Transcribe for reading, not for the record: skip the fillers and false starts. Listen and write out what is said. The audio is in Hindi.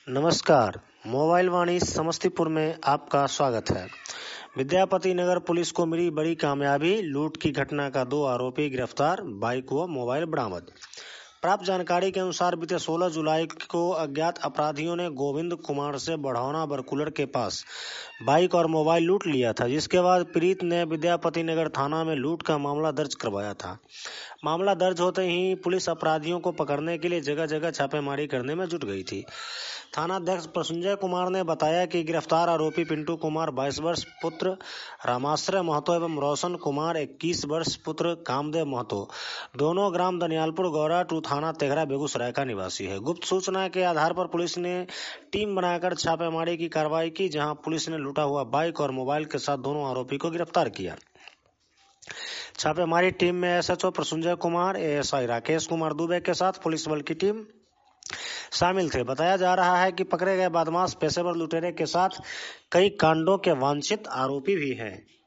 नमस्कार। मोबाइल वाणी समस्तीपुर में आपका स्वागत है। विद्यापति नगर पुलिस को मिली बड़ी कामयाबी, लूट की घटना का 2 आरोपी गिरफ्तार, बाइक व मोबाइल बरामद। प्राप्त जानकारी के अनुसार बीते 16 जुलाई को अज्ञात अपराधियों ने गोविंद कुमार से बढ़ौना बरकुलर के पास बाइक और मोबाइल लूट लिया था, जिसके बाद पीड़ित ने विद्यापति नगर थाना में लूट का मामला दर्ज करवाया था। मामला दर्ज होते ही पुलिस अपराधियों को पकड़ने के लिए जगह जगह छापेमारी करने में जुट गई थी। थानाध्यक्ष प्रसंजय कुमार ने बताया कि गिरफ्तार आरोपी पिंटू कुमार 22 वर्ष पुत्र रामाश्रय महतो एवं रोशन कुमार 21 वर्ष पुत्र कामदेव महतो, दोनों ग्राम दनियालपुर गौरा टू थाना तेघरा बेगूसराय का निवासी है। गुप्त सूचना के आधार पर पुलिस ने टीम बनाकर छापेमारी की कार्रवाई की, जहां पुलिस ने लूटा हुआ बाइक और मोबाइल के साथ दोनों आरोपी को गिरफ्तार किया। छापेमारी टीम में एसएचओ प्रसंजय कुमार, एएसआई राकेश कुमार दुबे के साथ पुलिस बल की टीम शामिल थे। बताया जा रहा है कि पकड़े गए बदमाश पेशेवर लुटेरे के साथ कई कांडों के वांछित आरोपी भी हैं।